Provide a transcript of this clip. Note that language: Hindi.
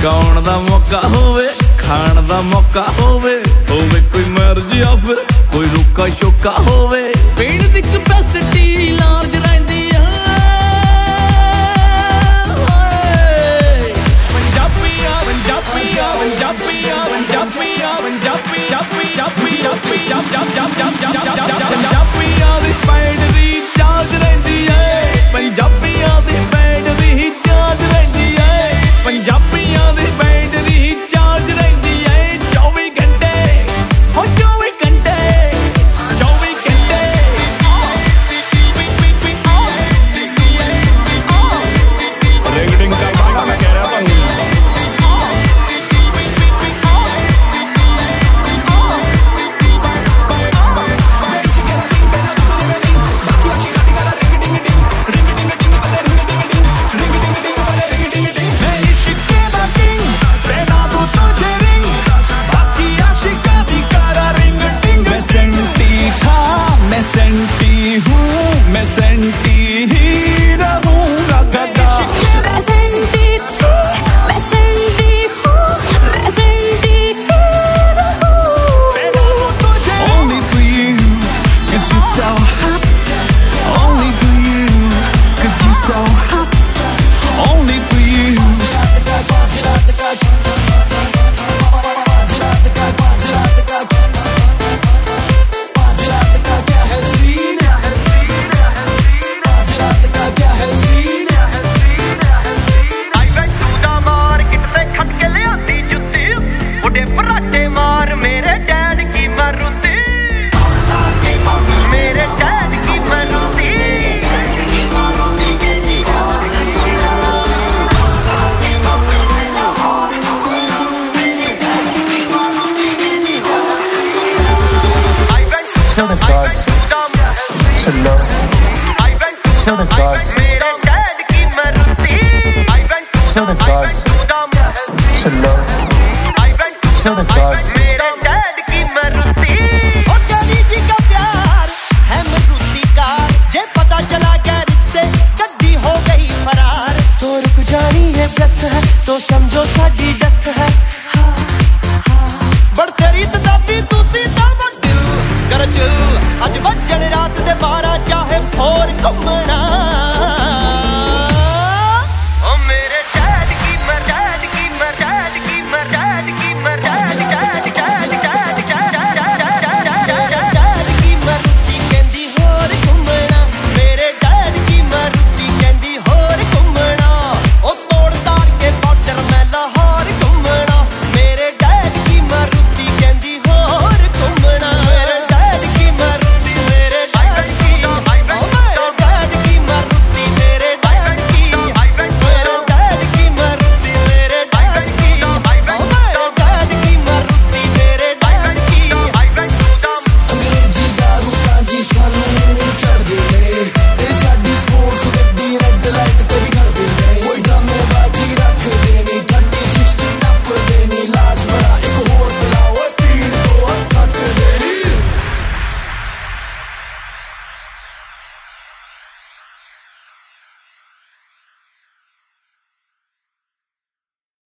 गाउण दा मौका होवे खाण दा मौका होवे कोई मर्जी या फिर कोई रुका शोका होवे पेड़ दी कैपेसिटी लार्ज रहंदी है पंजाबिया पंजाबिया पंजाबिया पंजाबिया पंजाबिया पंजाबिया दी बैटरी चार्ज रहंदी है पंजाबिया दी बैटरी चार्ज रहंदी है पंजाबिया दी बैटरी चार्ज रहंदी है 24 घंटे हो 24 घंटे 24 घंटे रेगडिंग का भागा मैं कह रहा हूं मैं सेंटी ही रहूंगा गदा मैं सेंटी मैं सेंटी मैं सेंटी ही रहूंगा only for you cause you so hot only for you cause you so hot only for you तो समझो साडी